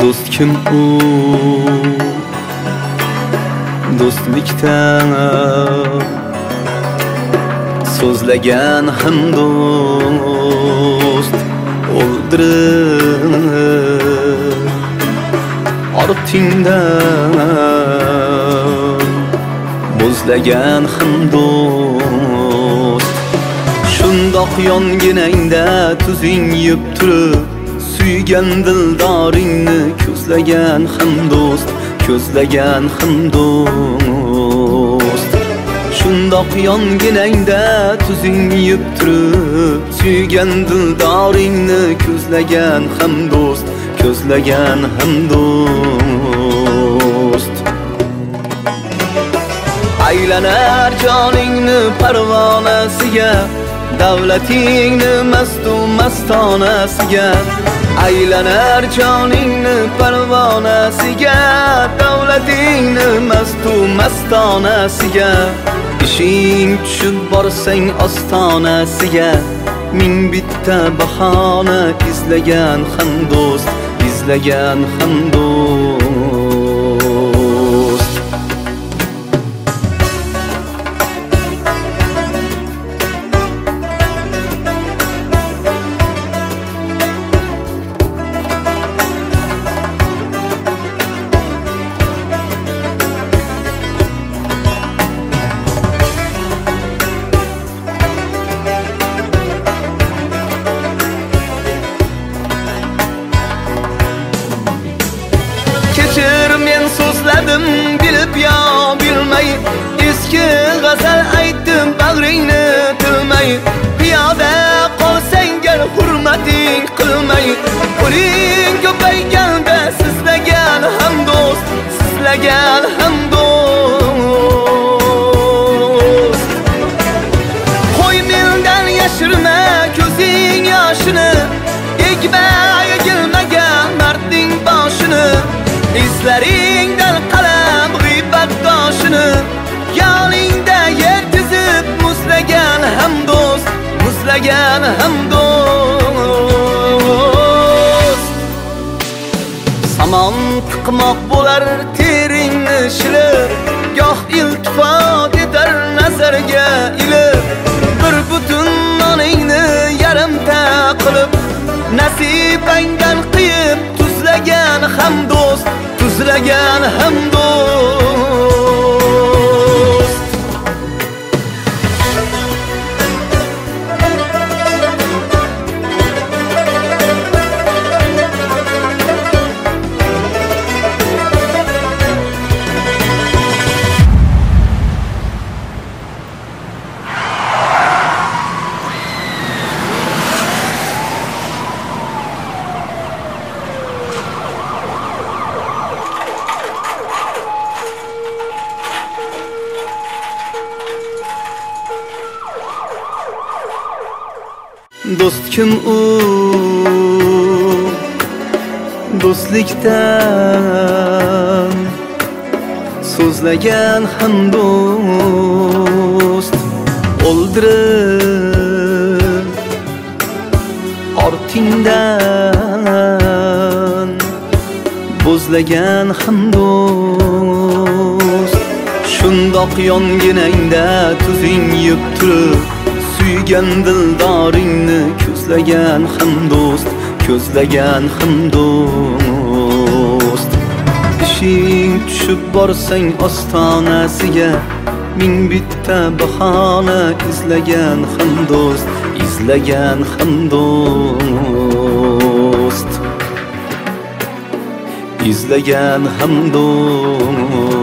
Do'st kim u? Do'stlikdan so'zlagan ham do'st o'ldirib ortingdan muzlagan ham do'st. Shundoq yonginangda tuzing yeb turib suygan dildoringni ko'zlagan ham do'st, ko'zlagan ham do'st. Shundoq yonginangda tuzing yeb turib suygan dildoringni ko'zlagan ham do'st, ko'zlagan ham do'st. Aylanar joningni parvonasiga, davlatingni mastu mastonasiga. Aylanar joningni parvonasiga, davlatingni mastu mastonasiga. Ishing tushib borsang ostonasiga, ming bitta bahona izlagan ham do'st, izlagan ham do'st. Men so'zladim bilib yo bilmay, eski g'azal aytdim bag'ringni tilmay. Piyoda qolsang gar hurmating qilmay, qo'ling ko'payganda sizlagan ham do'st, sizlagan ham do'st. Qo'y mendan yashirma ko'zing yoshini, egma egilmagan mardning boshini. Izlaringdan qalam g'iybatdoshini, yoningda yer tizib muzlagan ham do'st, muzlagan ham do'st. Samon tiqmoq bo'lar teringni shilib, goh iltifot etar nazarga ilib. Bir butun noningni yarimta qilib, nasibangdan qiyib tuzlagan ham do'st, tuzlagan ham do'st. Do'st kim u? Do'stlikdan so'zlagan ham do'st o'ldirib ortingdan bo'zlagan ham do'st. Shundoq yonginangda tuzing yeb turib suygan dildoringni ko'zlagan ham do'st, ko'zlagan ham do'st. Ishing tushib borsang ostonasiga, ming bitta bahona izlagan ham do'st, izlagan ham do'st, izlagan ham do'st.